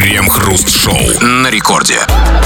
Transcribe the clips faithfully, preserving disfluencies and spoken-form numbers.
Крем-хруст-шоу на рекорде.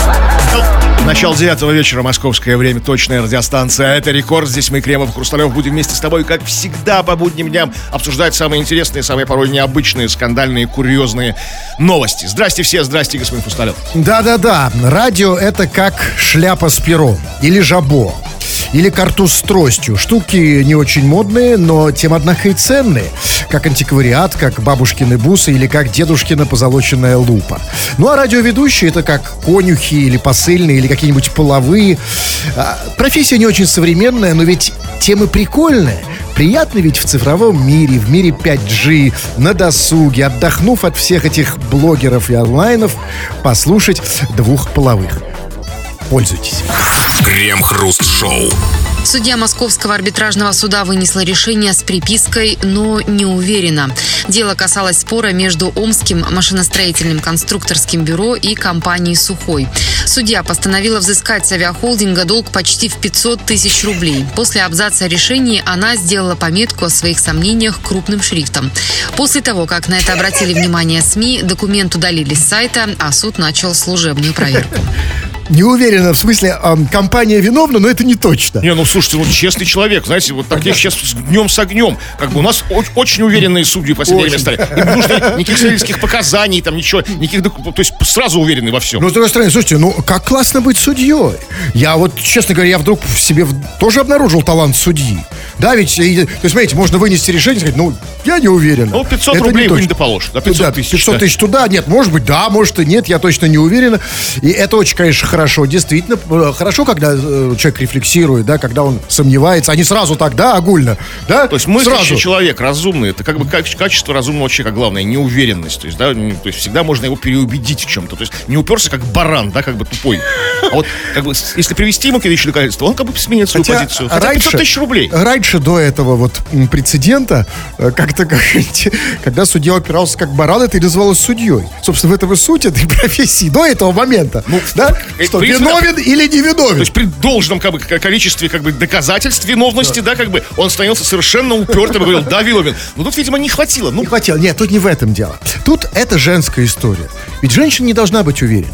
Начало девятого вечера, московское время, точная радиостанция. Это «Рекорд». Здесь мы, Кремов, Хрусталев, будем вместе с тобой, как всегда, по будним дням обсуждать самые интересные, самые порой необычные, скандальные, курьезные новости. Здрасте все, здрасте, господин Хрусталев. Да-да-да, радио — это как шляпа с пером или жабо. Или картуз с тростью. Штуки не очень модные, но тем, однако, и ценные. Как антиквариат, как бабушкины бусы или как дедушкина позолоченная лупа. Ну а радиоведущие — это как конюхи или посыльные, или какие-нибудь половые. Профессия не очень современная, но ведь темы прикольные. Приятно ведь в цифровом мире, в мире пять джи, на досуге, отдохнув от всех этих блогеров и онлайнов, послушать двух половых. Пользуйтесь. Крем-хруст-шоу. Судья Московского арбитражного суда вынесла решение с припиской «но не уверена». Дело касалось спора между Омским машиностроительным конструкторским бюро и компанией «Сухой». Судья постановила взыскать с авиахолдинга долг почти в пятьсот тысяч рублей. После абзаца решения она сделала пометку о своих сомнениях крупным шрифтом. После того, как на это обратили внимание СМИ, документ удалили с сайта, а суд начал служебную проверку. Не уверена, в смысле, э, компания виновна, но это не точно. Не, ну слушайте, вот честный человек, знаете, вот таких сейчас с днем с огнем. Как бы у нас о- очень уверенные судьи в последнее время стали. Им не нужно никаких свидетельских показаний, там ничего, никаких, то есть сразу уверены во всем. Ну, с другой стороны, слушайте, ну как классно быть судьей. Я вот, честно говоря, я вдруг в себе тоже обнаружил талант судьи. Да, ведь, и, то есть, смотрите, можно вынести решение и сказать, ну, я не уверен. Ну, пятьсот это рублей вы не доположь. Да, пятьсот тысяч. пятьсот тысяч туда, нет, может быть, да, может и нет, я точно не уверен. И это очень, конечно, хорошо, действительно, хорошо, когда э, человек рефлексирует, да, когда он сомневается, а не сразу так, да, огульно, да. То есть мыслящий человек, разумный, это как бы качество разумного человека, главное, неуверенность. То есть, да, то есть всегда можно его переубедить в чем-то. То есть не уперся как баран, да, как бы тупой. А вот, как бы, если привести ему к вещи доказательства, он как бы сменит свою Хотя позицию. Хотя раньше, пятьсот тысяч рублей. Раньше, до этого вот прецедента, как-то, как, когда судья опирался как баран, это и называлось судьей. Собственно, в этом и суть этой профессии до этого момента. Ну, да? Что, виновен или не виновен? То есть при должном как бы, количестве как бы, доказательств виновности, да. да, как бы он становился совершенно упертым и говорил, да, виновен. Но тут, видимо, не хватило. Ну... Не хватило. Нет, тут не в этом дело. Тут это женская история. Ведь женщина не должна быть уверенной.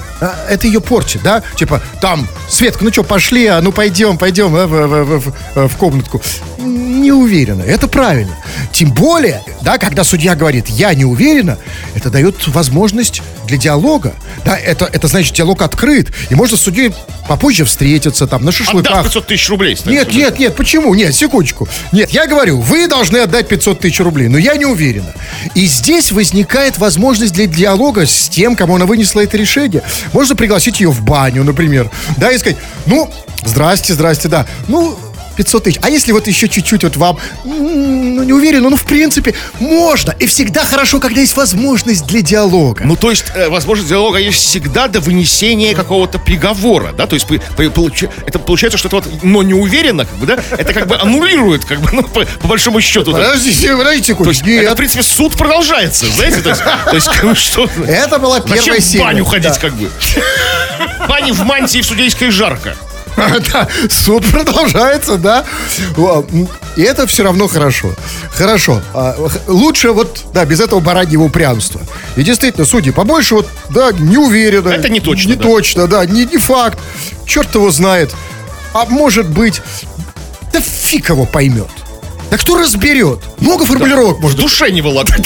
Это ее портит, да? Типа, там, Светка, ну что, пошли, а ну пойдем, пойдем а, в, в, в, в комнатку. Не уверена, это правильно. Тем более, да, когда судья говорит, я не уверена, это дает возможность для диалога. Да, это, это значит, диалог открыт. И можно с судьей попозже встретиться, там, на шашлыках. Отдав пятьсот тысяч рублей. Нет, судья. нет, нет, почему? Нет, секундочку. Нет, я говорю, вы должны отдать пятьсот тысяч рублей, но я не уверена. И здесь возникает возможность для диалога с тем, кому она вынесла это решение. Можно пригласить ее в баню, например, да, и сказать, ну, здрасте, здрасте, да, ну, пятьсот тысяч. А если вот еще чуть-чуть вот вам, ну, не уверен, ну, в принципе, можно. И всегда хорошо, когда есть возможность для диалога. Ну, то есть, э, возможность диалога есть всегда до вынесения какого-то приговора, да? То есть, по, по, получ... это получается, что это вот, но не уверенно, как бы, да? Это как бы аннулирует, как бы, ну, по, по большому счету. Подождите, подождите, то есть, это, в принципе, суд продолжается, знаете? То есть, то есть как бы, что... Это была первая серия. Зачем в баню ходить, да. как бы? В бане в мантии в судейской жарко. Да, суд продолжается, да. И это все равно хорошо. Хорошо. Лучше вот, да, без этого бараньего упрямства. И действительно, судьи побольше вот, да, не уверены. Это не точно. Не да. точно, да, не, не факт. Черт его знает. А может быть, да фиг его поймет. Да кто разберет? Много формулировок, да. может. В душе не выладать.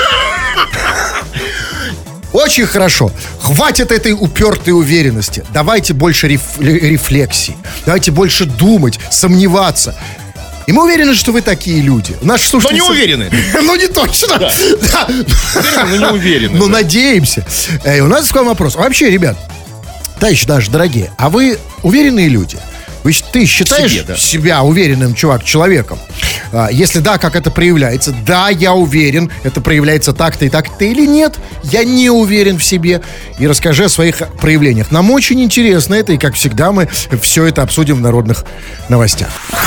Очень хорошо. Хватит этой упертой уверенности. Давайте больше реф- рефлексии. Давайте больше думать, сомневаться. И мы уверены, что вы такие люди. Наши слушатели... Но не уверены. Ну, не точно. Да. Да. Уверены, но не уверены. Ну, да. надеемся. И у нас к вам вопрос. Вообще, ребят, товарищи наши дорогие, а вы уверенные люди? Вы, ты считаешь себе, да. себя уверенным, чувак, человеком? А, если да, как это проявляется? Да, я уверен, это проявляется так-то и так-то, или нет? Я не уверен в себе. И расскажи о своих проявлениях. Нам очень интересно это, и, как всегда, мы все это обсудим в народных новостях.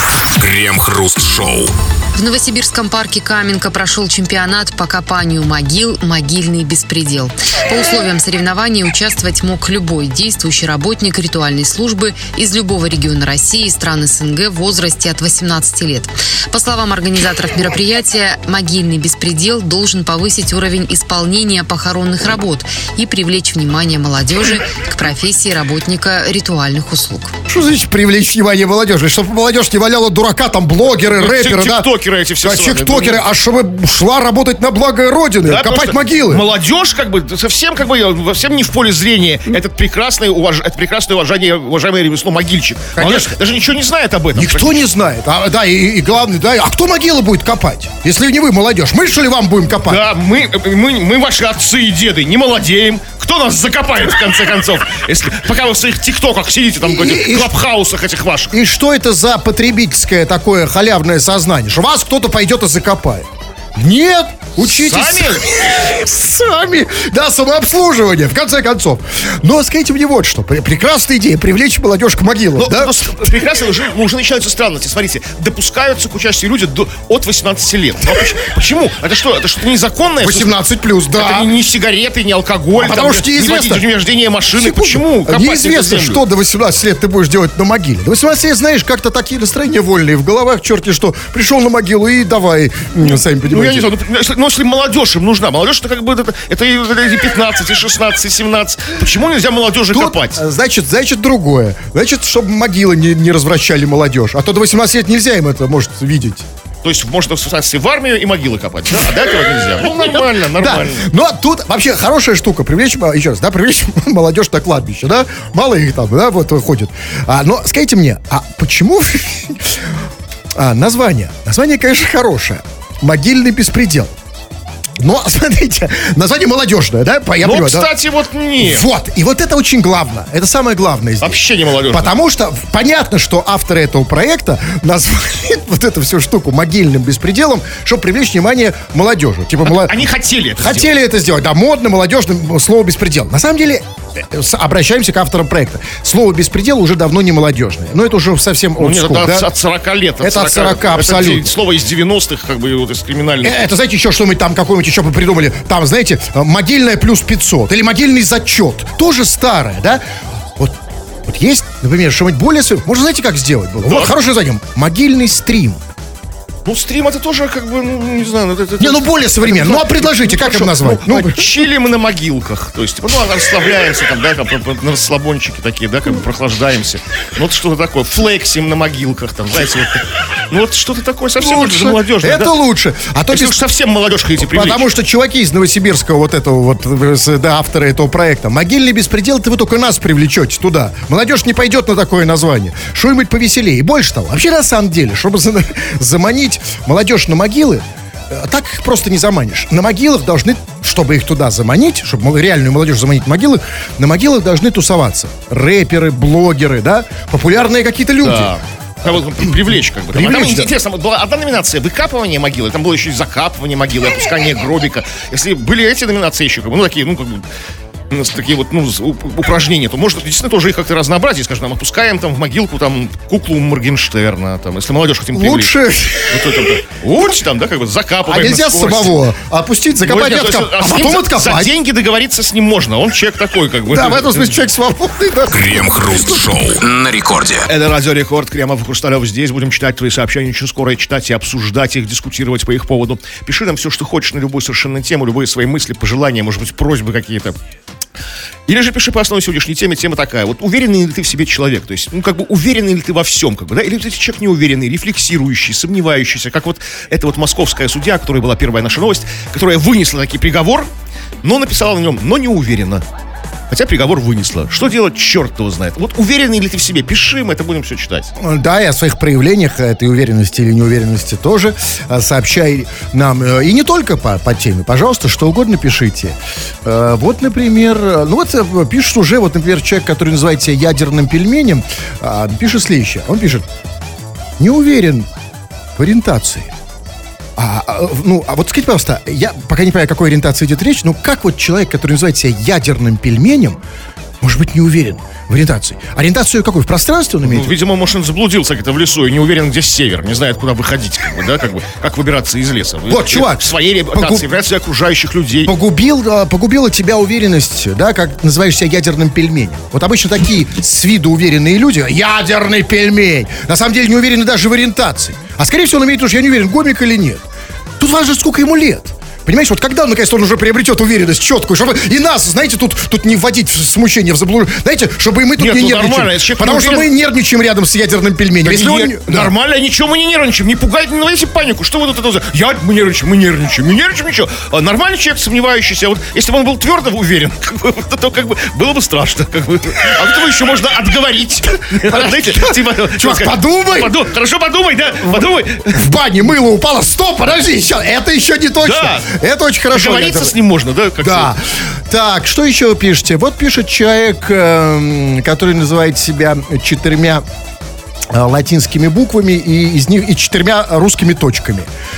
Крем-хруст-шоу. В Новосибирском парке Каменка прошел чемпионат по копанию могил «Могильный беспредел». По условиям соревнований участвовать мог любой действующий работник ритуальной службы из любого региона России и стран СНГ в возрасте от восемнадцати лет. По словам организаторов мероприятия, «Могильный беспредел» должен повысить уровень исполнения похоронных работ и привлечь внимание молодежи к профессии работника ритуальных услуг. Что значит привлечь внимание молодежи? Чтобы молодежь не валяла дурака, там блогеры, Ну, рэперы, да? тиктокеры эти все. Да, с вами. тиктокеры, а чтобы шла работать на благо Родины, Да, копать потому что могилы. Молодежь, как бы, совсем, как бы, совсем не в поле зрения. Этот прекрасный, уваж... это прекрасное уважение, уважаемое ремесло могильщик. Молодежь даже ничего не знает об этом. Никто не знает. А, да, и, и главное, да, а кто могилы будет копать? Если не вы, молодежь, мы что ли вам будем копать? Да, мы, мы, мы ваши отцы и деды, не молодеем. Кто нас закопает, в конце концов? Если, пока вы в своих тиктоках сидите, там, в И- и- клабхаусах этих ваших. И что это за потребительское такое халявное сознание? Что вас кто-то пойдет и закопает? Нет, учитесь Сами? сами. Да, самообслуживание, в конце концов. Но скажите мне вот что. Пр- Прекрасная идея привлечь молодежь к могилам. Но, да? но с- прекрасно, уже, уже начинаются странности. Смотрите, допускаются к участию люди до, от восемнадцати лет. Но поч- почему? Это что? Это что-то незаконное? восемнадцать плюс, да. Это не, не сигареты, не алкоголь. А потому там, что не неизвестно. водить день рождения машины. Секунду. Почему? Копать Неизвестно, эту землю? что до восемнадцати лет ты будешь делать на могиле. До восемнадцати лет, знаешь, как-то такие настроения вольные в головах, черти что. Пришел на могилу и давай, м, сами Ну, я понимаете. не знаю, ну, если, ну, если молодежь им нужна, молодежь это как бы это, это и, это и пятнадцать, и шестнадцать, и семнадцать. Почему нельзя молодежи Тут, копать? а, Значит, значит, другое. Значит, чтобы могилы не, не развращали молодежь. А то до восемнадцати лет нельзя им это, может, видеть. То есть можно в смысле в армию и могилы копать, да? А до этого нельзя. Ну, нормально, Да, нормально. но тут вообще хорошая штука, привлечь, мо- еще раз, да, привлечь молодежь на кладбище, да, мало их там, да, вот ходит. А, но скажите мне, а почему а, название? Название, конечно, хорошее. «Могильный беспредел». Но, смотрите, название молодежное, да, я Ну, понимаю, да? кстати, вот нет. Вот, и вот это очень главное, это самое главное здесь. Вообще не молодежь. Потому что понятно, что авторы этого проекта назвали вот эту всю штуку могильным беспределом, чтобы привлечь внимание молодежи. Типа, моло- Они хотели это хотели сделать. это сделать, да, модно, молодежным слово беспредел. На самом деле, э, с- обращаемся к авторам проекта. Слово беспредел уже давно не молодежное. Но это уже совсем Ну, old нет, school, это да? от сорока лет. Это от сорока, это абсолютно. де- слово из девяностых, как бы, вот из криминальных. Э, Это, знаете, еще что-нибудь там, какое-нибудь еще бы придумали. Там, знаете, э, могильное плюс пятьсот. Или могильный зачет. Тоже старое, да? Вот, вот есть, например, что-нибудь более... св- Можно, знаете, как сделать было? Вот, хорошее название. Могильный стрим. Ну, стрим это тоже, как бы, ну, не знаю. ну, Это, Не, это- ну более современно. Ну, а предложите, как Хорошо, его назвать? Ну, Ну, а чилим на могилках. То есть, типа, ну, расслабляемся там, да, там, на расслабончики такие, да, как бы прохлаждаемся. Ну, вот что-то такое. Флексим на могилках, там, знаете, вот. Ну, вот что-то такое совсем лучше. молодежное. Это да? лучше. А то Если без- уж совсем молодежь хотите привлечь. Потому что чуваки из Новосибирского вот этого вот, э, с- да, авторы этого проекта, «Могильный беспредел», это вы только нас привлечете туда. Молодежь не пойдет на такое название. Что-нибудь повеселее. И больше того, вообще на самом деле, чтобы за- заманить молодежь на могилы, э, так их просто не заманишь. На могилах должны, чтобы их туда заманить, чтобы мол- реальную молодежь заманить в могилы, на могилах должны тусоваться рэперы, блогеры, да, популярные какие-то люди. Да. А вот привлечь, как бы. Там, Привлечь, а там да. интересно, вот была одна номинация — выкапывание могилы, там было еще и закапывание могилы, опускание гробика. Если были эти номинации еще, как бы, ну, такие, ну, как бы, у нас такие вот, ну, у- упражнения, то может действительно тоже их как-то разнообразить, скажем, там, опускаем там в могилку там куклу Моргенштерна, там, если молодежь хотим привлечь. Лучше. Вот это, лучше там, да, как бы А закапываем. нельзя на скорость. самого опустить, закопать, Можно, и то есть, откоп- а а с ним потом за- откопать. За деньги договориться с ним можно, он человек такой, как бы. Да, в этом смысле человек свободный, да. Крем-хруст-шоу на рекорде. Это Радио Рекорд, Кремов и Хрусталев здесь. Будем читать твои сообщения очень скоро, и читать, и обсуждать их, дискутировать по их поводу. Пиши нам все, что хочешь, на любую совершенно тему, любые свои мысли, пожелания, может быть, просьбы какие-то. Или же пиши по основной сегодняшней теме. Тема такая: вот уверенный ли ты в себе человек? То есть, ну, как бы, уверенный ли ты во всем, как бы, да? Или ты человек неуверенный, рефлексирующий, сомневающийся, как вот эта вот московская судья, которая была первая наша новость, которая вынесла такой приговор, но написала на нем, но не уверенно. Хотя приговор вынесла. Что делать, черт его знает. Вот уверенный ли ты в себе? Пиши, мы это будем все читать. Да, и о своих проявлениях этой уверенности или неуверенности тоже э, сообщай нам. э, И не только по, по теме. Пожалуйста, что угодно пишите. Э, Вот, например, э, ну вот э, пишет уже, вот, например, человек, который называет себя ядерным пельменем, э, пишет следующее. Он пишет: не уверен в ориентации. А, а, ну, а вот скажите, пожалуйста, я пока не понимаю, о какой ориентации идет речь, но как вот человек, который называет себя ядерным пельменем, может быть, не уверен в ориентации. Ориентацию какой? В пространстве он имеет? Ну, видимо, может, он заблудился где-то в лесу и не уверен, где север, не знает, куда выходить, как бы, да, как бы, как выбираться из леса. Вот, чувак. В своей ориентации, в ориентации окружающих людей. Погубил, погубила тебя уверенность, да, как называешь себя ядерным пельменем. Вот обычно такие с виду уверенные люди, ядерный пельмень, на самом деле не уверены даже в ориентации. А скорее всего он имеет тоже, я не уверен, гомик или нет. Тут важно, сколько ему лет. Понимаешь, вот когда, наконец-то, он уже приобретет уверенность четкую, чтобы и нас, знаете, тут, тут не вводить в смущение, в заблуждение. Знаете, чтобы и мы тут Нет, не ну нервничали. Потому что мы нервничаем рядом с ядерным пельменем. Да Если не, он... да. Нормально, ничего мы не нервничаем. Не пугайте, не наводите панику. Что вы тут это... Я, мы нервничаем, мы нервничаем, мы нервничаем, ничего. А нормальный человек, сомневающийся. Вот если бы он был твердо уверен, как бы, то, то как бы было бы страшно. Как бы. А вот его еще можно отговорить. Знаете, типа... Чувак, подумай! Подумай! Хорошо, подумай, да, подумай. В бане мыло упало. Стоп, подожди, сейчас. Это еще не точно. Да. Это очень хорошо. Договориться с ним можно, да? Как да. Так, что еще вы пишете? Вот пишет человек, э, который называет себя четырьмя э, латинскими буквами и из них и четырьмя русскими точками.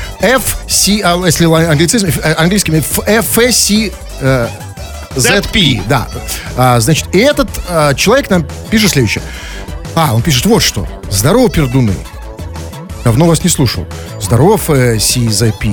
F, C, а, если англицизм, английскими F, C, э, Z, P. Да. А, значит, и этот а, человек нам пишет следующее. А, он пишет вот что. Здорово, пердуны. Давно вас не слушал. Здорово, Си зэ пи.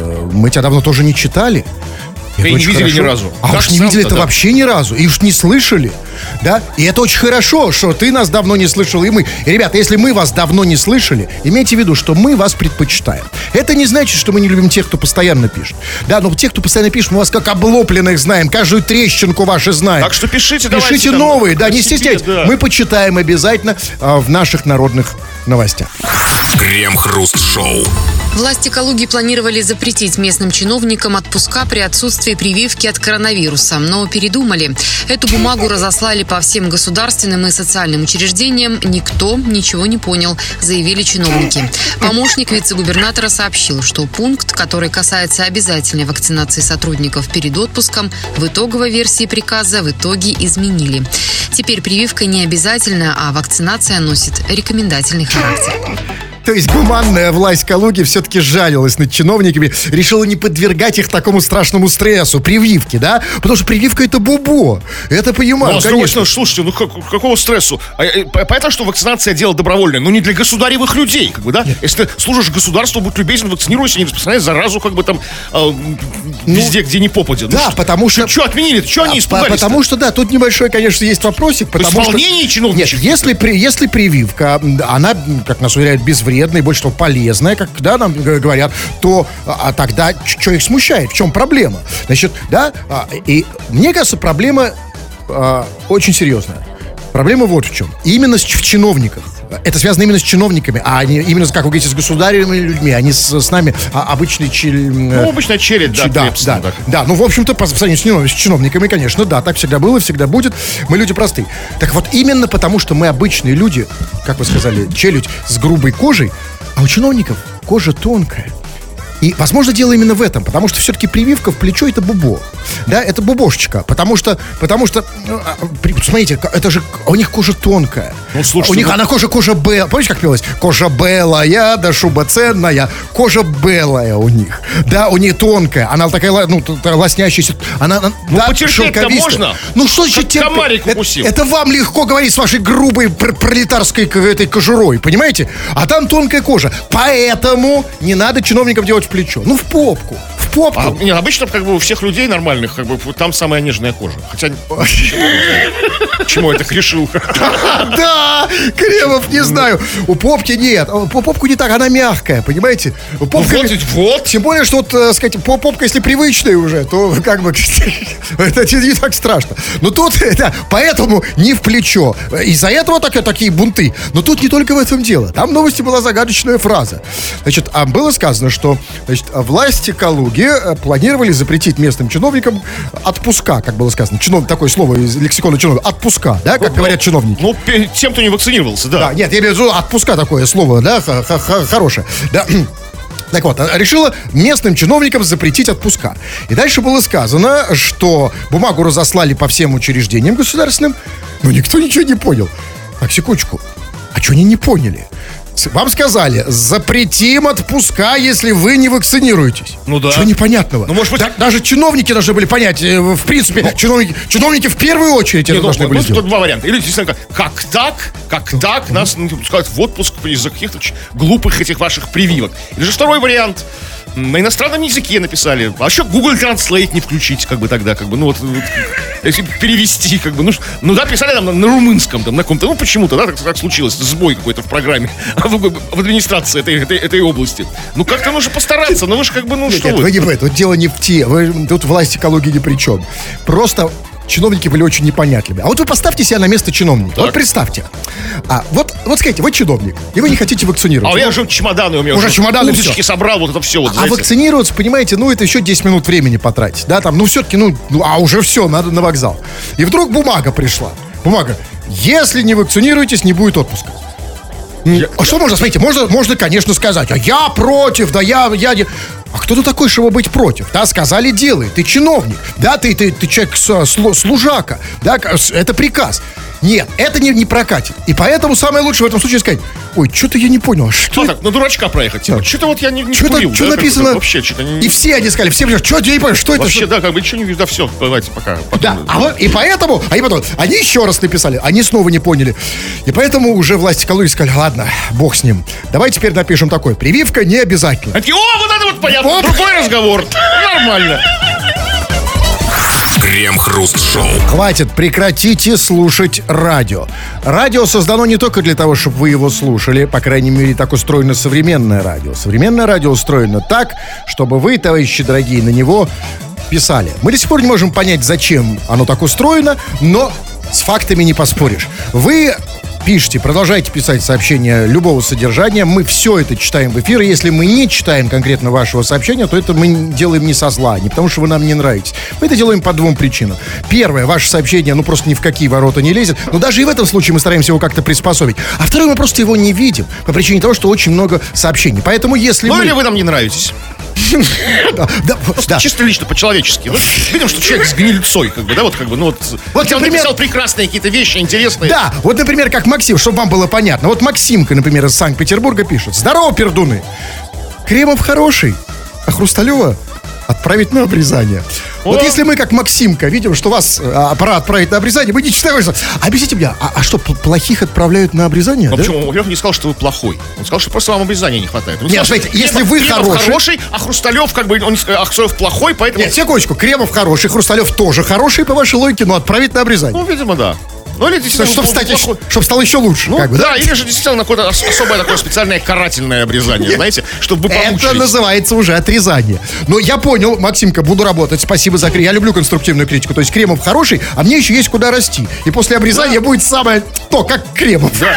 Мы тебя давно тоже не читали. И не видели хорошо. ни разу. А как уж не видели это да. вообще ни разу. И уж не слышали. Да? И это очень хорошо, что ты нас давно не слышал, и мы. И, ребята, если мы вас давно не слышали, имейте в виду, что мы вас предпочитаем. Это не значит, что мы не любим тех, кто постоянно пишет. Да, но тех, кто постоянно пишет, мы вас как облупленных знаем. Каждую трещинку ваши знаем. Так что пишите, Пишите давайте, новые, там, да, не себе, стесняйтесь. да. Мы почитаем обязательно а, в наших народных новостях. Крем-хруст-шоу. Власти Калуги планировали запретить местным чиновникам отпуска при отсутствии прививки от коронавируса, но передумали. Эту бумагу разослали по всем государственным и социальным учреждениям. Никто ничего не понял, заявили чиновники. Помощник вице-губернатора сообщил, что пункт, который касается обязательной вакцинации сотрудников перед отпуском, в итоговой версии приказа в итоге изменили. Теперь прививка не обязательна, а вакцинация носит рекомендательный характер. То есть гуманная власть Калуги все-таки жалилась над чиновниками, решила не подвергать их такому страшному стрессу, прививке, да? Потому что прививка — это бубо. Это понимаю, ну, а с другой конечно. стороны, слушайте, ну как, какого стрессу? А, а, понятно, что вакцинация — дело добровольное, но не для государевых людей, как бы, да? Нет. Если ты служишь государству, будь любезен, вакцинируйся, не распространяй заразу, как бы там э, везде, ну, где не попадет. Да, ну, потому что... Что отменили? Что они испугались? Потому что, да, тут небольшой, конечно, есть вопросик. Потому То есть волнение чиновничьих? Нет, если, при, если прививка, она, как нас уверяют, безвредная, и больше того, полезная, как, да, нам говорят, то а, тогда что их смущает? В чем проблема? Значит, да, а, и мне кажется, проблема а, очень серьезная. Проблема вот в чем. Именно с, в чиновниках. Это связано именно с чиновниками, а не именно, как вы говорите, с государевыми людьми, а не с, с нами, а обычный чел... Ну, обычная челядь, да, да, крепостная, да, так. да, ну, в общем-то, по сравнению с чиновниками, конечно, да, так всегда было, всегда будет. Мы люди простые. Так вот, именно потому, что мы обычные люди, как вы сказали, челюдь с грубой кожей, а у чиновников кожа тонкая. И, возможно, дело именно в этом, потому что все-таки прививка в плечо — это бубо. Да, это бубошечка, потому что, потому что, ну, смотрите, это же, у них кожа тонкая. Ну, слушайте, у них ну... она кожа, кожа белая. Помните, как пелось? Кожа белая, да шуба ценная. Кожа белая у них. Да, у них тонкая. Она такая, ну, лоснящаяся. Она, ну, да, потерпеть-то можно. Ну, что значит терпеть? Комарик укусил. Это, это вам легко говорить с вашей грубой пр- пролетарской этой кожурой, понимаете? А там тонкая кожа. Поэтому не надо чиновникам делать в плечо. Ну, в попку. В попку. А, не, обычно, как бы, у всех людей нормальных, как бы, там самая нежная кожа. Хотя... Почему я так решил? Да, Кремов, не знаю. У попки нет. По попку не так, она мягкая, понимаете? Попка, вот, вот. Тем более, что, вот, сказать, попка, если привычная уже, то как бы это не так страшно. Но тут, да, поэтому не в плечо. Из-за этого так, такие бунты. Но тут не только в этом дело. Там в новости была загадочная фраза. Значит, было сказано, что, значит, власти Калуги планировали запретить местным чиновникам отпуска, как было сказано. Чинов, такое слово из лексикона чиновника. Отпуска, да, как ну, говорят чиновники. Ну, тем, кто не вакцинировался, да. Да, нет, я имею в виду отпуска, такое слово, да, хорошее. Да. Так вот, решила местным чиновникам запретить отпуска. И дальше было сказано, что бумагу разослали по всем учреждениям государственным, но никто ничего не понял. Так, секундочку. А что они не поняли? Вам сказали, запретим отпуска, если вы не вакцинируетесь. Ну да. Что непонятного? Ну, может быть... Да, даже чиновники должны были понять, э, в принципе, ну, чиновники, чиновники в первую очередь это ну, должны ну, были ну, сделать. Тут два варианта. Или действительно, как, как так, как так нас ну, пускают в отпуск из-за каких-то ч- глупых этих ваших прививок. Или же второй вариант. На иностранном языке написали. А еще Google Translate не включить, как бы тогда, как бы, ну вот, вот если перевести, как бы, ну, ну да, писали там на, на румынском, там, на каком-то, ну почему-то, да, так, так случилось, сбой какой-то в программе, в, в администрации этой, этой, этой области. Ну как-то нужно постараться, ну вы же как бы, ну Нет, что нет, вы. вы не в этом, тут дело не в те, вы, тут власть экологии ни при чем. Просто чиновники были очень непонятливы. А вот вы поставьте себя на место чиновника. Так. Вот представьте. А вот, вот скажите, вы чиновник, и вы не хотите вакцинироваться. А я уже чемоданы у меня Уже чемоданы, удочки всё. собрал, вот это все. Вот, А знаете. вакцинироваться, понимаете, ну это еще десять минут времени потратить. Да, там, ну все-таки, ну, ну, а уже все, надо на вокзал. И вдруг бумага пришла. Бумага. Если не вакцинируетесь, не будет отпуска. Я- А что можно, смотрите, можно, можно, конечно, сказать, а я против, да я, я не... А кто ты такой, чтобы быть против? Да, сказали, делай, ты чиновник, да, ты, ты, ты человек, с- слу- служака, да, к- с- это приказ. Нет, это не, не прокатит. И поэтому самое лучшее в этом случае сказать, ой, что-то я не понял, а что Что так, на дурачка проехать? Типа, что-то вот я не, не Что-то, курил, что да, как-то написано? Вообще, что-то не... И все они сказали, все, что я не понял, что это? Вообще, что- да, как бы ничего не вижу, да, все, давайте, пока. пока. Да, а вот, и поэтому, они потом, они еще раз написали, они снова не поняли. И поэтому уже власти экологии сказали, ладно, бог с ним. Давай теперь напишем такое, прививка не обязательно. Они такие, о, вот это вот понятно, Вот. другой разговор. Нормально. Крем-хруст-шоу. Хватит, прекратите слушать радио. Радио создано не только для того, чтобы вы его слушали, по крайней мере, так устроено современное радио. Современное радио устроено так, чтобы вы, товарищи дорогие, на него писали. Мы до сих пор не можем понять, зачем оно так устроено, но с фактами не поспоришь. Вы пишите, продолжайте писать сообщения любого содержания. Мы все это читаем в эфир. И если мы не читаем конкретно вашего сообщения, то это мы делаем не со зла, не потому что вы нам не нравитесь. Мы это делаем по двум причинам. Первое, ваше сообщение, ну, просто ни в какие ворота не лезет. Но даже и в этом случае мы стараемся его как-то приспособить. А второе, мы просто его не видим по причине того, что очень много сообщений. Поэтому если Ну мы... или вы нам не нравитесь. Да, да, да. Чисто лично, по-человечески. Ну, видим, что человек с гнильцой, как бы, да, вот как бы, ну вот. Вот, хотя он например- написал прекрасные какие-то вещи, интересные. Да, вот, например, как Максим, чтобы вам было понятно. Вот Максимка, например, из Санкт-Петербурга пишет. Здорово, пердуны. Кремов хороший, а Хрусталева отправить на обрезание. Вот О. если мы, как Максимка, видим, что вас а, пора отправить на обрезание, мы не читаем. что- Объясните мне, а, а что, пл- плохих отправляют на обрезание? Ну, да? почему? Во-первых, не сказал, что вы плохой. Он сказал, что просто вам обрезания не хватает. Он Нет, сказал, смотрите, что если Кремов- вы Кремов хороший- хороший, а Хрусталев, как бы, он не сказал, а Хрусталев плохой, поэтому... Нет, секундочку, Кремов хороший, Хрусталев тоже хороший, по вашей логике, но отправить на обрезание. Ну, видимо, да. Ну, или действительно... Чтобы он стать плохой. еще, чтоб стало еще лучше. Ну, как бы, да, или же действительно какое-то ос- особое такое специальное карательное обрезание, знаете, чтобы вы Это помучились. называется уже отрезание. Но я понял, Максимка, буду работать. Спасибо за критику. Я люблю конструктивную критику. То есть Кремов хороший, а мне еще есть куда расти. И после обрезания будет самое то, как Кремов. Да.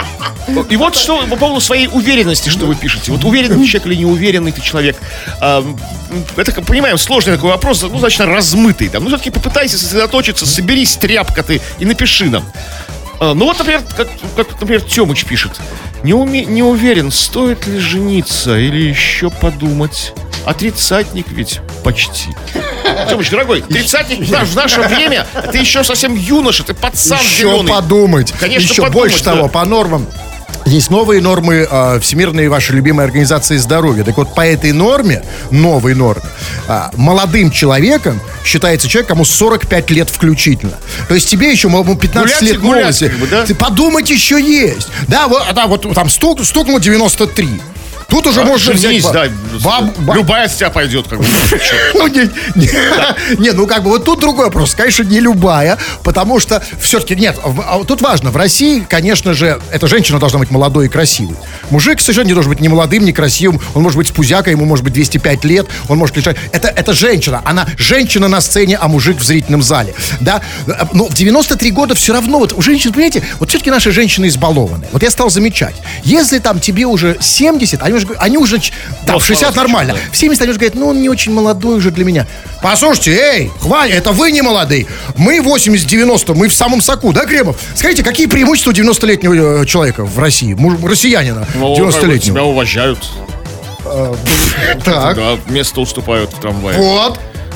И вот что по поводу своей уверенности, что вы пишете. Вот уверенный человек или неуверенный ты человек. А, это, как понимаем, сложный такой вопрос, ну, достаточно размытый. Там. Ну, все-таки попытайся сосредоточиться, соберись, тряпка ты, и напиши нам. А, ну вот, например, как, как например, Тёмыч пишет. Не, уме, не уверен, стоит ли жениться или еще подумать. А тридцатник ведь почти. Тёмыч, дорогой, тридцатник в наш- в наше время, ты еще совсем юноша, ты пацан Еще зеленый. подумать. Конечно, еще подумать, больше да. того, по нормам. Есть новые нормы э, Всемирной вашей любимой организации здоровья. Так вот, по этой норме, новой норме, э, молодым человеком считается человек, кому сорок пять лет включительно. То есть тебе еще, мол, пятнадцать Гулять и лет гулять, молодости. как бы, да? Ты подумать еще есть. Да, вот, да, вот там стук, стукнуло девяносто три. Тут уже А, можно женись, взять... да, баб- баб- любая с тебя пойдет, как бы. Ну, не, не, не, ну как бы вот тут другой вопрос. Конечно, не любая, потому что все-таки, нет, в- а тут важно, в России, конечно же, эта женщина должна быть молодой и красивой. Мужик совершенно не должен быть ни молодым, ни красивым. Он может быть с пузякой, ему может быть двести пять лет, он может лежать. Это, это женщина, она женщина на сцене, а мужик в зрительном зале. Да, но в девяносто три года все равно, вот у женщин, понимаете, вот все-таки наши женщины избалованы. Вот я стал замечать, если там тебе уже семьдесят, они уже, они уже ч- там, в шестьдесят нормально, в семьдесят они уже говорят, ну он не очень молодой уже для меня. Послушайте, эй, хватит, это вы не молодые. Мы восемьдесят-девяносто, мы в самом соку, да, Кремов? Скажите, какие преимущества у девяностолетнего человека в России, муж- россиянина Ну, девяностолетнего? Тебя уважают. Так, Да, место уступают в трамвае. вот.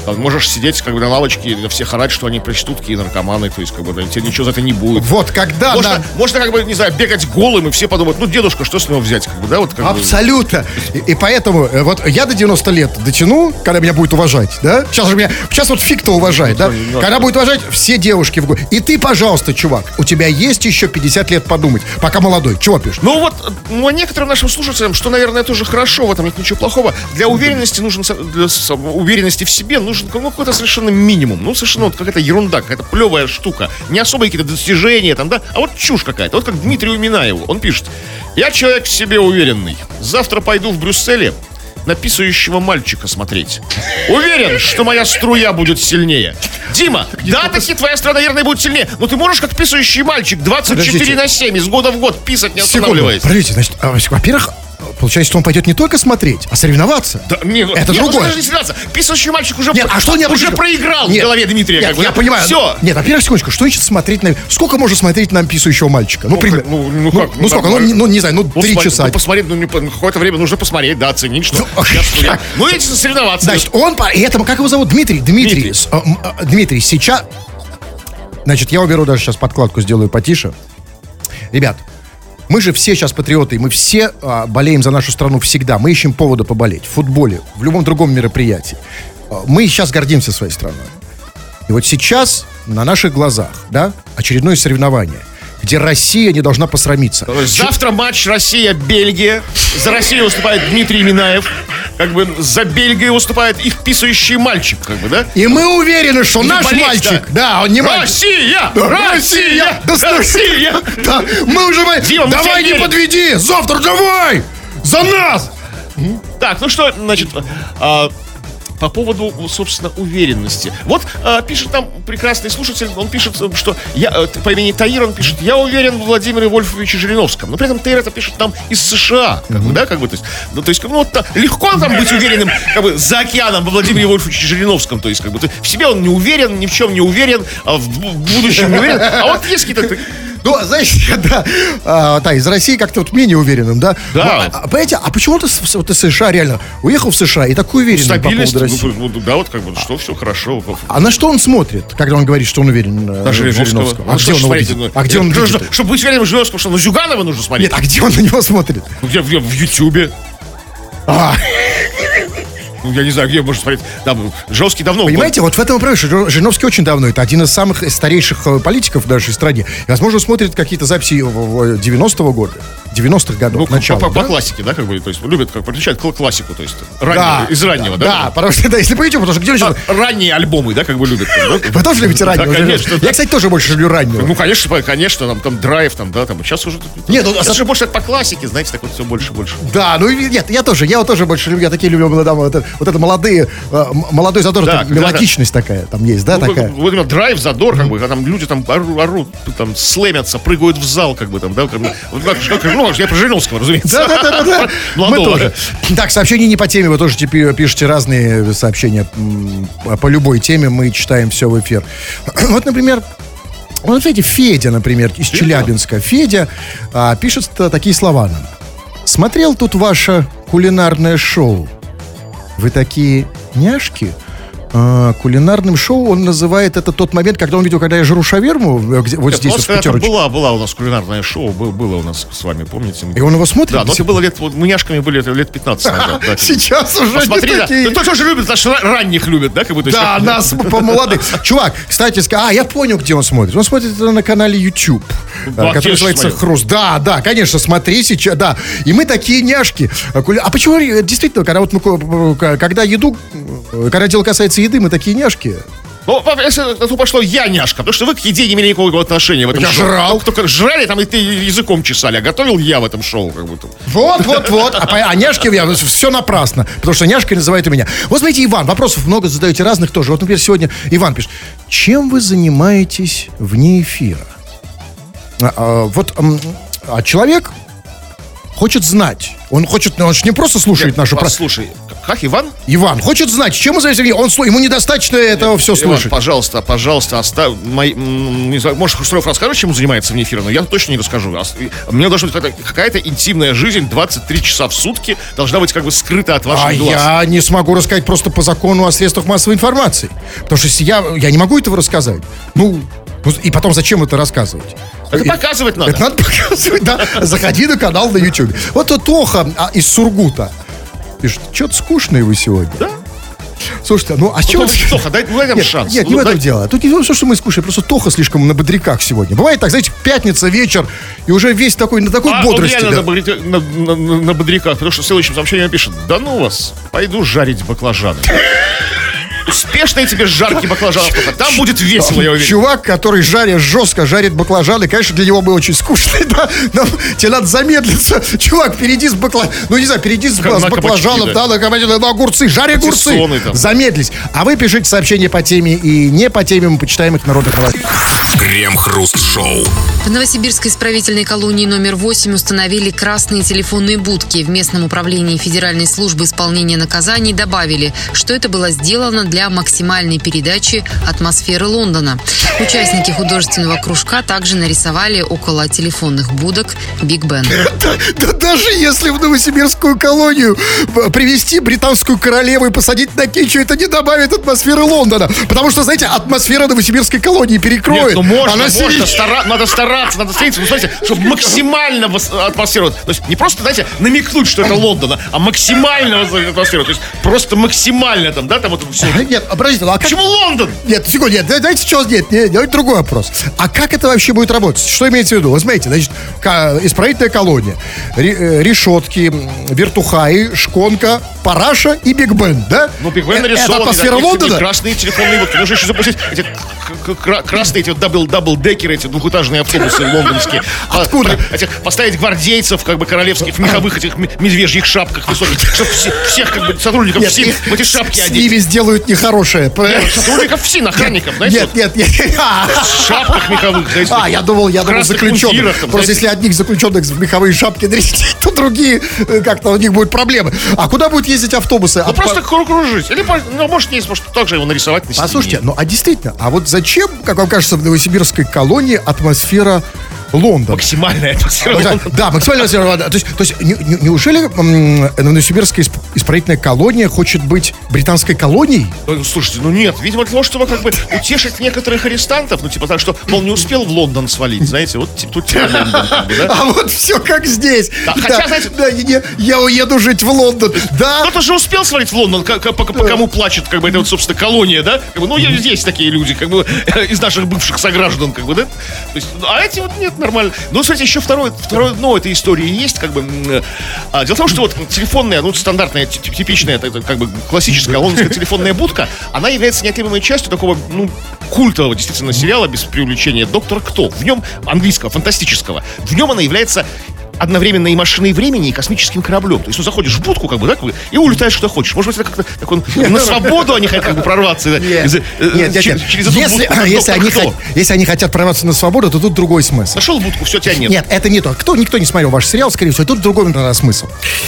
Там можешь сидеть как бы на лавочке и всех орать, что они проститутки и наркоманы, то есть как бы да, тебе ничего за это не будет. Вот когда... Можно, на... можно как бы, не знаю, бегать голым, и все подумают, ну, дедушка, что с него взять, как бы, да, вот как Абсолютно. бы... И, и поэтому, э, вот я до девяноста лет дотяну, когда меня будет уважать, да? Сейчас же меня, сейчас вот фиг-то уважает, да? Ну, Когда будет уважать все девушки в городе. И ты, пожалуйста, чувак, у тебя есть еще пятьдесят лет подумать, пока молодой. Чего пишешь? Ну вот, ну, а некоторым нашим слушателям, что, наверное, тоже хорошо, в этом нет ничего плохого, для уверенности нужен, для уверенности в себе нужен ну, какой-то совершенно минимум, ну, совершенно вот какая-то ерунда, какая-то плевая штука, не особые какие-то достижения, там, да, а вот чушь какая-то, вот как Дмитрию Минаеву, он пишет: я человек в себе уверенный, завтра пойду в Брюсселе на писающего мальчика смотреть. Уверен, что моя струя будет сильнее. Дима, да, таки твоя струя, наверное, будет сильнее. Но ты можешь, как писающий мальчик, двадцать четыре на семь, из года в год писать, не останавливаясь. Подождите, значит, а, во-первых, получается, что он пойдет не только смотреть, а соревноваться. Да, не, это нет, другое. Даже не соревноваться. Писающий мальчик уже, нет, а что не уже проиграл нет, в голове Дмитрия. Нет, как бы, я да? понимаю. Все. Нет, во-первых, секундочку, что значит смотреть на... Сколько можно смотреть на писающего мальчика? Ну, Ну, примерно. ну, ну, как, ну, ну сколько? Ну, не, ну, не знаю, ну, Ну, три смотри, часа. Ну, посмотреть, ну, не, какое-то время нужно посмотреть, да, оценить, что... я, ну, эти соревноваться. Значит, он... И это, как его зовут? Дмитрий. Дмитрий. Дмитрий. С, а, а, Дмитрий, сейчас... Значит, я уберу даже сейчас подкладку, сделаю потише. Ребят, мы же все сейчас патриоты, и мы все а, болеем за нашу страну всегда. Мы ищем повода поболеть в футболе, в любом другом мероприятии. А, мы сейчас гордимся своей страной. И вот сейчас на наших глазах, да, очередное соревнование, где Россия не должна посрамиться. Завтра матч Россия-Бельгия. За Россию выступает Дмитрий Минаев. Как бы за Бельгией выступает их писающий мальчик, как бы, да? И мы уверены, что Не наш болеть, мальчик, да. он не мальчик. Россия! Да, Россия! Да, Россия! Да, мы уже... Дима, мы давай тебя не верим. подведи! Завтра давай! За нас! Так, ну что, значит, а, по поводу, собственно, уверенности. Вот а, пишет нам прекрасный слушатель, он пишет, что я, по имени Таир, он пишет: я уверен в Владимире Вольфовиче Жириновском. Но при этом Таир это пишет нам из США, как бы, да, как бы, то есть, ну, то есть, ну, вот, да, легко там быть уверенным, как бы, за океаном во Владимире Вольфовиче Жириновском, то есть, как бы, то есть, в себе он не уверен, ни в чем не уверен, а в будущем не уверен, а вот есть какие-то... Ну, знаете, да, а, да, из России как-то вот менее уверенным, да? Да. А, понимаете, а почему ты с- вот из США реально уехал в США и такой уверенный по Стабильность, поводу России? ну, ну, да, вот как бы, что все хорошо. А на что он смотрит, когда он говорит, что он уверен э, На в Жириновского. Жириновском? А Ну, где что он ж его смотреть, видит? ну, А где он нужно, видит? чтобы быть уверенным в Жириновском, что на Зюганова нужно смотреть. Нет, а где он на него смотрит? Ну, где, где, в Ютьюбе. А, Ну, я не знаю, где можно смотреть. Там, Жесткий давно... понимаете, вот в этом и проблема, что Жир- Жириновский очень давно, это один из самых старейших э, политиков в нашей стране. И, возможно, смотрит какие-то записи в- в девяностого года, девяностых годов, Ну, по, начала, по- по да? классике, да, как бы, то есть, любят, как отличают кл- классику, то есть, Да, раннего, из раннего, да? Да, потому что, да, если по YouTube, потому что где он сейчас... А, ранние альбомы, да, как бы любят. там, да? Вы тоже любите раннего? Да, конечно. Я, да. кстати, тоже больше люблю раннего. Ну, конечно, конечно, там, там драйв, там, да, там, сейчас уже... Нет, ну, сейчас а- же больше по классике, знаете, так вот все больше и больше. Да, ну и нет, я тоже, я вот тоже больше люблю, я такие люблю молодые, вот, это- вот это молодые, э, м- молодой задор, Да, там когда- мелодичность такая там есть, да, Ну, такая? вот, вот именно драйв, задор, как бы, когда там люди там ору- орут, там, слэмятся, прыгают в зал, как бы, там, да, как бы, вот как, как- ну, я про Жириновского, разумеется. Да, да, да, да, да. Мы Молодого. тоже. Так, сообщения не по теме, вы тоже теперь пишете разные сообщения м, по любой теме, мы читаем все в эфир. Вот, например, вот смотрите, Федя, например, из Челябинска. Федя а, пишет т- такие слова нам. Смотрел тут ваше кулинарное шоу. Вы такие няшки. А, кулинарным шоу он называет это тот момент, когда он видел, когда я жру шаверму, э, где- вот Нет, здесь у вот нас в когда-то пятерочке. была, была у нас кулинарное шоу, был- было у нас с вами, помните? И он его смотрит? Да, но это было лет, вот мы няшками были это лет пятнадцать назад. да. Сейчас уже Посмотри, не да. такие. Ну, тоже любят, значит, ра- ранних любят, да, как бы, то есть, Да, как- нас по молодых. Чувак, кстати, ска- а, я понял, где он смотрит. Он смотрит это на канале YouTube, Ну, э, который конечно, называется смотрел. «Хруст». Да, да, конечно, смотри сейчас, да. И мы такие няшки. А кули- А почему, э, действительно, когда вот мы, ко- к- когда еду, э, когда дело касается еды, мы такие няшки? Ну, папа, если на то пошло, я няшка, потому что вы к еде не имели никакого отношения в этом Я шоу. жрал. Только, только жрали там, и ты языком чесали, а готовил я в этом шоу, как будто. Вот, вот, вот. А, по- а няшки, я, все напрасно. Потому что няшкой называют и меня. Вот смотрите, Иван, вопросов много задаете разных тоже. Вот, например, сегодня Иван пишет. Чем вы занимаетесь вне эфира? А, а, вот м, а человек хочет знать. Он хочет, он же не просто слушает нашу... про- Послушай, Как, Иван? Иван хочет знать, чем мы занимаемся. Он, ему недостаточно этого все Иван, слышать. пожалуйста, пожалуйста, оставь. Мои, не знаю, может, Хрусталев расскажет, чем он занимается вне эфира, но я точно не расскажу. У меня должна быть какая-то, какая-то интимная жизнь двадцать три часа в сутки должна быть как бы скрыта от ваших а глаз. Я не смогу рассказать просто по закону о средствах массовой информации. Потому что если я, я не могу этого рассказать. Ну, и потом зачем это рассказывать? Это показывать надо. Это надо показывать, да. Заходи на канал на YouTube. Вот тут Тоха а, из Сургута пишет, что-то скучное вы сегодня. Да. Слушайте, ну а с чего... Тоха, дай, дай нам нет, шанс. Нет, не ну, в этом дай... дело. Тут не то, что мы скучаем, просто Тоха слишком на бодряках сегодня. Бывает так, знаете, пятница, вечер, и уже весь такой, на такой а, бодрости. Он да. реально на, на, на, на бодряках, потому что в следующем сообщении пишет, да ну вас, пойду жарить баклажаны. Успешные тебе жарки баклажанов только. Там будет весело, я уверен. Чувак, который жарит жестко, жарит баклажаны, конечно, для него было очень скучно, да? Но тебе надо замедлиться. Чувак, перейди с баклажанов. Ну, не знаю, перейди с, с баклажанов, да, на, на, на огурцы. Жари огурцы. Замедлись. А вы пишите сообщения по теме и не по теме, мы почитаем их народных новостей. Крем-хруст-шоу. В Новосибирской исправительной колонии номер восемь установили красные телефонные будки. В местном управлении Федеральной службы исполнения наказаний добавили, что это было сделано для максимальной передачи атмосферы Лондона. Участники художественного кружка также нарисовали около телефонных будок Биг Бен. Да, да даже если в Новосибирскую колонию привезти британскую королеву и посадить на кичу, это не добавит атмосферы Лондона. Потому что, знаете, атмосфера Новосибирской колонии перекроет. Нет, ну можно, Она можно, сидит... стара... надо стараться, надо встретиться, ну, смотрите, чтобы максимально атмосферу, то есть не просто, знаете, намекнуть, что это Лондон, а максимально атмосферу, то есть просто максимально там, да, там вот все. Нет, подождите, ну а как... Почему Лондон? Нет, секунду, нет, дайте что, нет, нет, давайте другой вопрос. А как это вообще будет работать? Что имеется в виду? Вы смотрите, значит, исправительная колония, решетки, вертухаи, шконка, параша и Биг Бен, да? Ну, Биг Бен нарисован. Это атмосфера да, Лондона? Красные телефонные будки. Нужно еще запустить эти красные эти дабл-дабл-декеры, эти двухэтажные автобусы лондонские. Откуда? Этих, поставить гвардейцев, как бы, королевских, в меховых этих медвежьих шапках высоких, чтобы всех, как бы, сотрудников нет, ФСИН в эти шапки с одеть. ними сделают нехорошее. Нет, сотрудников ФСИН, охранников, знаете? Нет, нет, нет. В шапках меховых, знаете. А, я думал, я думал заключенных. Там, просто если одних заключенных в меховые шапки нарядить, то другие, как-то у них будут проблемы. А куда будут ездить автобусы? Ну, а просто по... кружить. Или, ну, может, есть, может, также его нарисовать на стене. Послушайте, ну, а действительно, а вот зачем, как вам кажется, в Новосибирской колонии атмосфера Лондона? Максимальная атмосфера да, Лондона. Да, максимальная атмосфера Лондона. То есть, то есть не, не, неужели м, Новосибирская исправительная колония хочет быть британской колонией? Ну, слушайте, ну нет, видимо, для того, чтобы как бы утешить некоторых арестантов, ну, типа так, что, мол, не успел в Лондон свалить, знаете, вот типа, тут тебе Лондон, как бы, да? А вот все как здесь. Да, Да, хотя, знаете, да, я, я уеду жить в Лондон. Да. Кто-то же успел свалить в Лондон, по, по, по кому плачет, как бы, это вот, собственно, колония, да? Как бы, ну, есть такие люди, как бы, из наших бывших сограждан, как бы, да? То есть, а эти вот нет, нормально. Ну, смотрите, еще второе, второе дно этой истории есть, как бы. А, дело в том, что вот телефонная, ну, стандартная, типичная, это, как бы, классическая лондонская телефонная будка, она является неотъемлемой частью такого, ну, культового, действительно, сериала, без преувеличения, «Доктор Кто». В нем, английского, фантастического, в нем она является одновременно и машиной времени, и космическим кораблем. То есть, ну, заходишь в будку, как бы, да, как бы, и улетаешь, куда хочешь. Может быть, это как-то так он, на свободу они хотят, как бы, прорваться. Нет, из, нет, нет, через, нет. через эту если, будку, если, они кто? хот, если они хотят прорваться на свободу, то тут другой смысл. Нашел будку, все, тебя нет. Нет, это не то. Кто, никто не смотрел ваш сериал, скорее всего, тут другой наверное, смысл.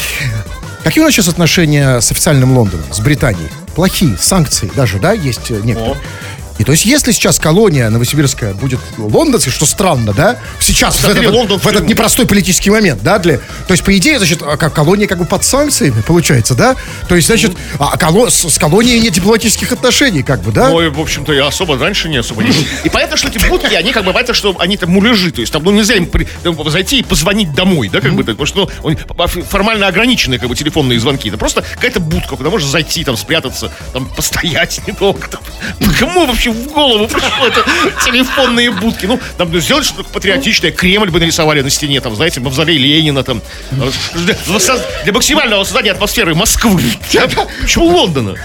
Какие у нас сейчас отношения с официальным Лондоном, с Британией? Плохие, санкции даже, да, есть некоторые. О. И то есть, если сейчас колония новосибирская будет лондонской, что странно, да, сейчас, в этот, Лондон, в этот непростой политический момент, да, для, то есть, по идее, значит, колония как бы под санкциями, получается, да, то есть, значит, а коло, с, с колонией нет дипломатических отношений, как бы, да. Ну, в общем-то, и особо раньше не особо не. И понятно, что эти будки, они как бы, понятно, что они там муляжи, то есть, там, ну, нельзя им при, там, зайти и позвонить домой, да, как бы, потому что, ну, формально ограниченные, как бы, телефонные звонки, это просто какая-то будка, куда можно зайти, там, спрятаться, там, постоять недолго, там, кому вообще в голову пришло это телефонные будки. Ну, там ну, сделать что-то патриотичное. Кремль бы нарисовали на стене, там, знаете, мавзолей Ленина, там. Для, для максимального создания атмосферы Москвы. Почему Лондона?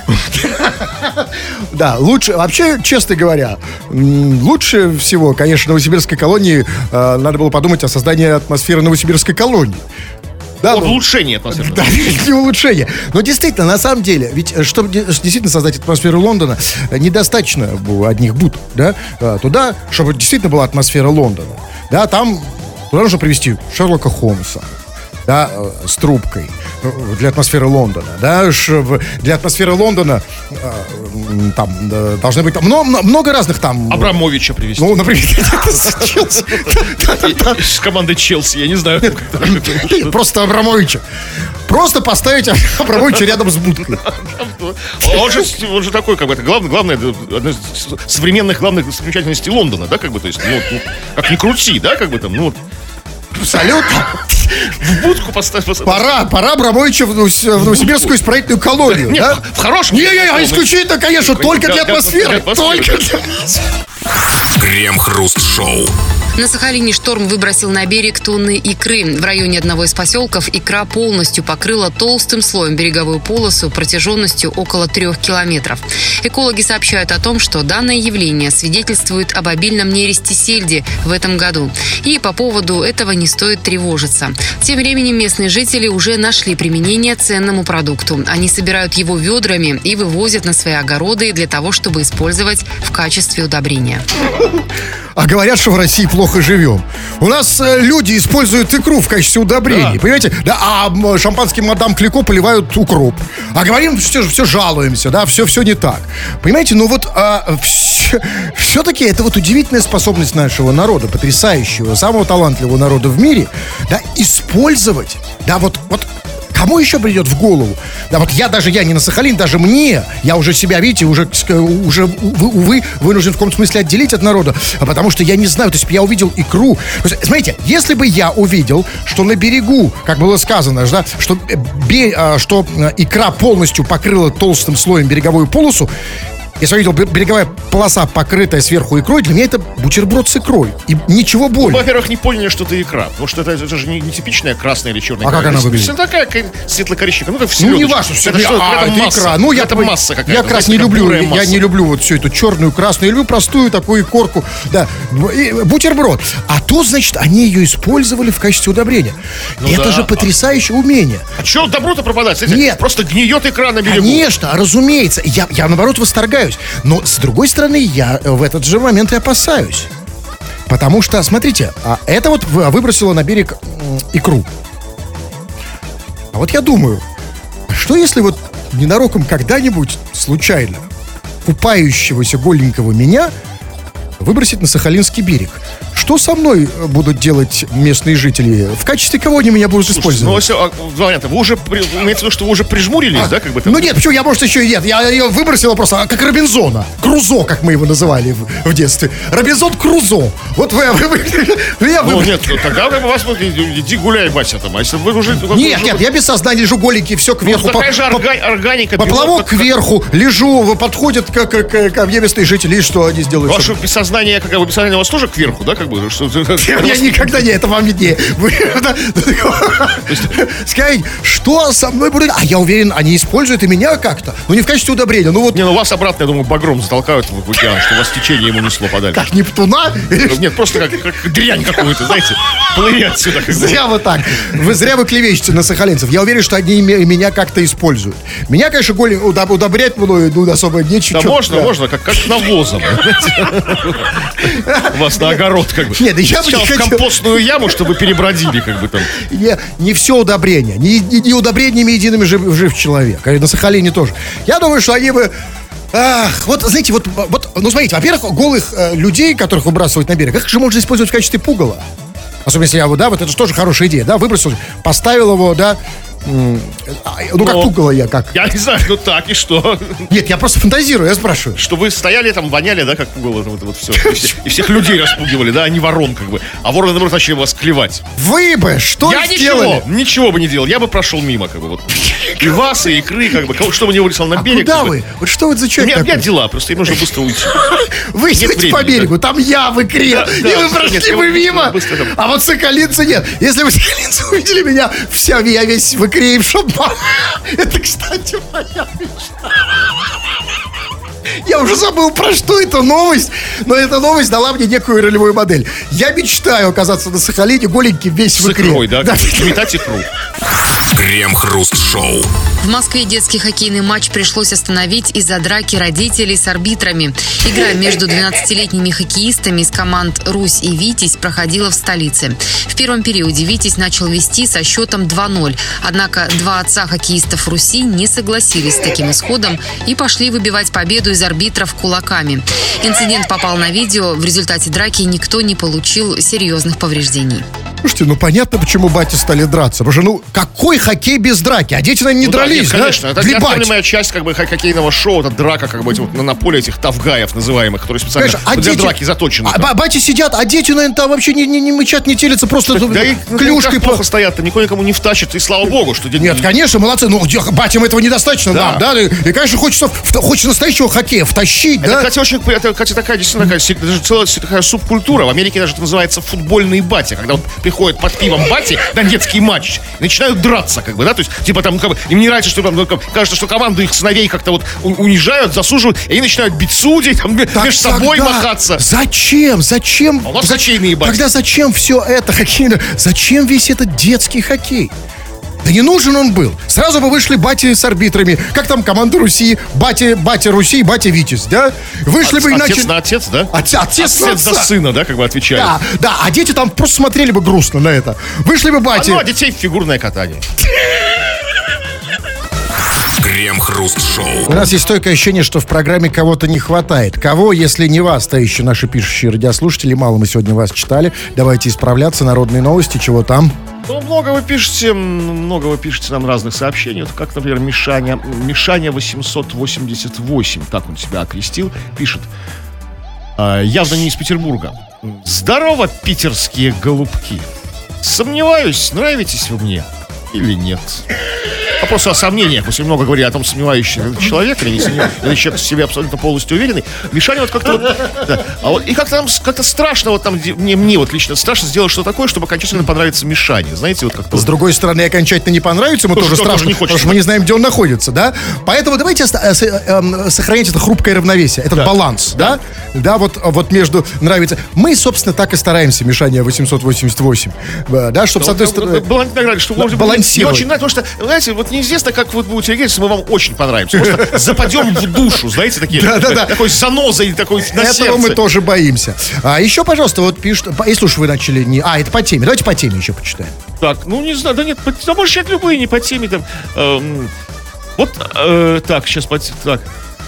Да, лучше, вообще, честно говоря, лучше всего, конечно, Новосибирской колонии э, надо было подумать о создании атмосферы Новосибирской колонии. Да, вот ну, улучшение атмосферы. Да, не улучшение. Но действительно, на самом деле, ведь чтобы действительно создать атмосферу Лондона, недостаточно одних будок, да, туда, чтобы действительно была атмосфера Лондона, да, там туда нужно привезти Шерлока Холмса, да, с трубкой для атмосферы Лондона, да, для атмосферы Лондона там должны быть много, много разных там... Абрамовича привезти. Ну, например, с Челси. С командой Челси, я не знаю. Просто Абрамовича. Просто поставить Абрамовича рядом с будкой. Он же, он же такой, как бы, это главное, главное, одна из современных главных достопримечательностей Лондона, да, как бы, то есть, ну, ну как ни крути, да, как бы там, ну, абсолютно. В будку поставь. Пора, пора Абрамовича в, в Новосибирскую исправительную колонию. Нет, да? в хорошем. Не-не-не, исключительно, конечно, только для атмосферы. Только для атмосферы. Крем-хруст-шоу. На Сахалине шторм выбросил на берег тонны икры. В районе одного из поселков икра полностью покрыла толстым слоем береговую полосу протяженностью около трех километров. Экологи сообщают о том, что данное явление свидетельствует об обильном нересте сельди в этом году. И по поводу этого не стоит тревожиться. Тем временем местные жители уже нашли применение ценному продукту. Они собирают его ведрами и вывозят на свои огороды для того, чтобы использовать в качестве удобрения. А говорят, что в России плохо живем. У нас э, люди используют икру в качестве удобрений, да. Понимаете? Да, а шампанским мадам Клико поливают укроп. А говорим, что все жалуемся, да, все, все не так. Понимаете, ну вот а, все, все-таки это вот удивительная способность нашего народа, потрясающего, самого талантливого народа в мире, да, использовать, да, вот, вот кому еще придет в голову? Да вот я даже, я не на Сахалин, даже мне, я уже себя, видите, уже, уже увы, вынужден в каком-то смысле отделить от народа, потому что я не знаю, то есть я увидел икру. Смотрите, если бы я увидел, что на берегу, как было сказано, да, что, что икра полностью покрыла толстым слоем береговую полосу, если я видел береговая полоса, покрытая сверху икрой, для меня это бутерброд с икрой. И ничего более. Ну, во-первых, не поняли, что это икра. Потому что это, это же не, не типичная красная или черная икра. А как она выглядит? Это такая светло-коричневая. Ну, это все. Ну, не важно. Это, что, а, это, это масса. икра. Ну, я, это масса какая-то. Я как раз не люблю, я не люблю вот всю эту черную, красную. Я люблю простую такую корку. Да, и, бутерброд. А то, значит, они ее использовали в качестве удобрения. Ну, это да. же потрясающее умение. А что добро-то пропадать? Смотрите, нет. Просто гниет икра на берегу. Конечно, разумеется. Я, я наоборот, восторгаюсь. Но с другой стороны, я в этот же момент и опасаюсь. Потому что, смотрите, это вот выбросило на берег икру. А вот я думаю, что если вот ненароком когда-нибудь случайно купающегося голенького меня выбросить на Сахалинский берег? Что со мной будут делать местные жители? В качестве кого они меня будут использовать? Ну, все, понятно, вы уже, имеется в виду, что вы уже прижмурились, а, да, как бы там? Ну нет, почему, я, может, еще и нет. Я ее выбросила просто, как Робинзона. Крузо, как мы его называли в, в детстве. Робинзон Крузо. Вот вы, вы, вы, я Ну вы... нет, тогда вы вас, иди гуляй, Вася, там. А если вы уже... Нет, уже... нет, я без сознания лежу голенький, все кверху. Ну, такая же орга... органика. Поплавок кверху, лежу, подходят ко, ко, ко, ко мне местные жители, и что они сделают? Ваше бессознание, как бы, бессознание у вас тоже кверху, да, как бы? Я никогда не, это вам виднее. Сказать, что со мной будет? А я уверен, они используют и меня как-то. Ну, не в качестве удобрения. Ну, вот... Не, ну вас обратно, я думаю, багром затолкают в океан, что вас течение ему несло подальше. Как Нептуна? Нет, просто как, как дрянь какую-то, знаете, плыви отсюда. Зря вы так. Вы зря вы клевещете на сахалинцев. Я уверен, что они меня как-то используют. Меня, конечно, голень удобрять мною, ну, особо нечего. Да можно, да. можно, как, как навозом. У вас на огород, как бы. Нет, я бы в компостную яму, чтобы перебродили, как бы там. Не, не все удобрения. Не, не, не удобрениями едиными жив, жив человек. На Сахалине тоже. Я думаю, что они бы... Ах, вот, знаете, вот, вот ну, смотрите, во-первых, голых э, людей, которых выбрасывают на берег, как же можно использовать в качестве пугала? Особенно если я, да, вот это же тоже хорошая идея, да, выбросил, поставил его, да, ну, Но, как пугало я, как? Я не знаю, ну так и что? Нет, я просто фантазирую, я спрашиваю. Что вы стояли там, воняли, да, как пугало, вот, вот все. И, все. И всех людей распугивали, да, а не ворон, как бы. А вороны, наоборот, начали вас клевать. Вы бы что я сделали? Ничего, ничего бы не делал, я бы прошел мимо, как бы, вот. И вас, и икры, как бы, что бы не вылезал на берег. А куда вы? Вот что вы за человек такой? У меня дела, просто им нужно быстро уйти. Вы идете по берегу, там я в икре, и вы прошли бы мимо. А вот соколинцы нет. Если вы соколинцы увидели меня, вся, я весь в икре и в шампан. Это, кстати, моя мечта. Я уже забыл, про что эта новость, но эта новость дала мне некую ролевую модель. Я мечтаю оказаться на Сахалине голенький весь в икре. С икрой, да? Метать икру. Крем-хруст. Крем-хруст-шоу. В Москве детский хоккейный матч пришлось остановить из-за драки родителей с арбитрами. Игра между двенадцатилетними хоккеистами из команд «Русь» и «Витязь» проходила в столице. В первом периоде «Витязь» начал вести со счетом два ноль. Однако два отца хоккеистов «Руси» не согласились с таким исходом и пошли выбивать победу из арбитров кулаками. Инцидент попал на видео. В результате драки никто не получил серьезных повреждений. Слушайте, ну понятно, почему бати стали драться. Потому что, ну, какой хоккей без драки? А дети, наверное, не Ну дрались, да, нет, да? конечно. Это Глебать. неотъемлемая часть как бы хо- хоккейного шоу, это драка как бы вот, на, на поле этих тавгаев называемых, которые специально Конечно, а для дети- драки заточены. А, ба- бати сидят, а дети, наверное, там вообще не, не, не мычат, не телятся, просто Так, да и клюшкой плохо по... стоят-то, никто никому не втащит, и слава богу, что... Нет, конечно, молодцы. Ну, де- батям этого недостаточно, Да. да. да и, и, конечно, хочется, в- хочется настоящего хоккея втащить, Это, да. кстати, очень, это, кстати, такая действительно такая, се- даже целая се- такая субкультура. В Америке даже это называется футбольный батя, когда вот приходят под пивом бати на детский матч и начинают драться, как бы, да, то есть, типа там, как бы, им не нравится, что там, ну, как, кажется, что команду их сыновей как-то вот у- унижают, засуживают, и они начинают бить судей, там, ме- Так между собой тогда махаться. Зачем? Зачем? А у нас хоккейные бати. Тогда зачем все это хоккейное? Зачем весь этот детский хоккей? Да не нужен он был. Сразу бы вышли бати с арбитрами. Как там команда Руси? Бати, батя Руси, батя Витязь, да? Вышли бы Отец иначе... на отец, да? Отец, отец, на Отец за отца. сына, да, как бы отвечает. Да, да, а дети там просто смотрели бы грустно на это. Вышли бы А, бати. ну, а детей в фигурное катание. Крем-хруст-шоу. У нас есть стойкое ощущение, что в программе кого-то не хватает. Кого, если не вас, то еще наши пишущие радиослушатели. Мало мы сегодня вас читали. Давайте исправляться. Народные новости, чего там? Ну, много вы пишете, м, много вы пишете нам разных сообщений. Вот как, например, Мишаня, Мишаня восемьсот восемьдесят восемь, так он себя окрестил, пишет. А, явно не из Петербурга. Здорово, питерские голубки. Сомневаюсь, нравитесь вы мне или нет. Вопрос о сомнениях. Если много говорили о том, сомневающийся человек или не сомневающийся, или человек в себе абсолютно полностью уверенный. Мишаня вот как-то вот, да. А вот, и как-то нам с- как-то страшно, вот там, где- мне, мне вот лично страшно сделать что-то такое, чтобы окончательно понравиться Мишане. Знаете, вот как-то... С другой стороны, окончательно не понравится, ему Тоже- тоже тоже страшно, не хочется. потому что мы не знаем, где он находится, да? Поэтому давайте оста- э, с- э, эм, сохранить это хрупкое равновесие, этот Да. баланс, да? Да, вот, вот между нравится. Мы, собственно, так и стараемся, Мишаня восемьсот восемьдесят восемь, э, да, чтобы с одной стороны... Балансировать, что Да, может быть, балансировать. не очень нравится, потому что, знаете, вот неизвестно, как вы будете реагировать, если мы вам очень понравимся. Просто западем в душу, знаете, такие, Да-да-да. такой занозой, такой на Этого сердце. мы тоже боимся. А еще, пожалуйста, вот пишут... по- Если уж вы начали не... А, это по теме. Давайте по теме еще почитаем. Так, ну не знаю, да нет, по- да может, человек любые, не по теме там. эм, вот, э, так, сейчас по те- так.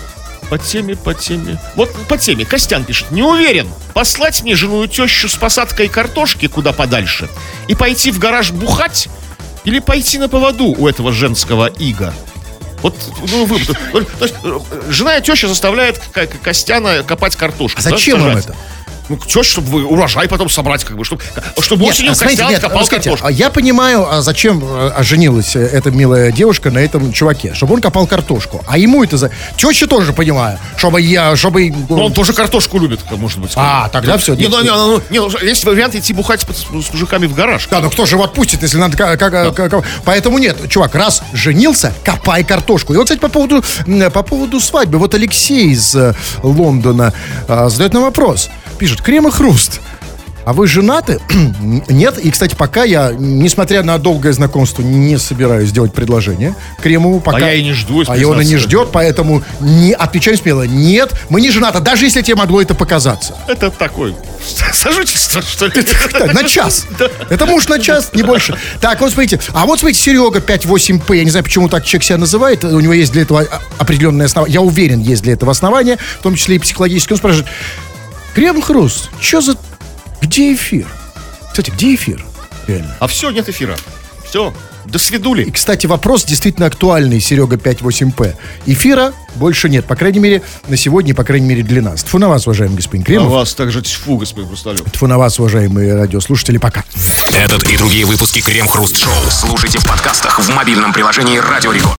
По теме, по теме. Вот по теме. Костян пишет. Не уверен, послать мне жену и тещу с посадкой картошки куда подальше и пойти в гараж бухать или пойти на поводу у этого женского ига. Вот, ну, вы, то, то есть, э, жена и теща заставляет К- К- Костяна копать картошку. А да, зачем им сажать. это? Ну, теща, чтобы вы урожай потом собрать, как бы, чтобы, чтобы осенью а смотрите, Костян нет, копал а скажите, картошку. а я понимаю, а зачем э, а женилась э, эта милая девушка на этом чуваке, чтобы он копал картошку. А ему это за... Теща тоже понимаю, чтобы я, чтобы... Ну, он тоже картошку любит, как может быть. А, тогда всё. Не, ну, не, ну, не, ну, есть вариант идти бухать с, с мужиками в гараж. Да, ну кто же его отпустит, если надо... Как, как- как- Поэтому нет, чувак, раз женился, копай картошку. И вот, кстати, по поводу, м, по поводу свадьбы. Вот Алексей из э, Лондона э, задает нам вопрос. Пишет, крем и хруст. А вы женаты? Нет. И, кстати, пока я, несмотря на долгое знакомство, не собираюсь делать предложение Кремову. Пока... А я и не жду, если А и он и не признаться. ждет, поэтому не отвечаем смело. Нет, мы не женаты, даже если тебе могло это показаться. Это такой сожительство, что ли? Так, на час. Это муж на час, не больше. Так, вот смотрите. А вот смотрите, Серега пять восемь пэ. Я не знаю, почему так человек себя называет. У него есть для этого определенное основание. Я уверен, есть для этого основание, в том числе и психологическое. Он спрашивает, Крем-хруст, что за... Где эфир? Кстати, где эфир? Реально. А все, нет эфира. Все, до И, свидули. кстати, вопрос действительно актуальный, Серега пять восемь пэ. Эфира больше нет, по крайней мере, на сегодня, и, по крайней мере, для нас. Тьфу на вас, уважаемый господин А Кремов. вас также тьфу, господин Хрусталев. Тьфу на вас, уважаемые радиослушатели, пока. Этот и другие выпуски Крем-хруст-шоу слушайте в подкастах в мобильном приложении Радио Рекорд.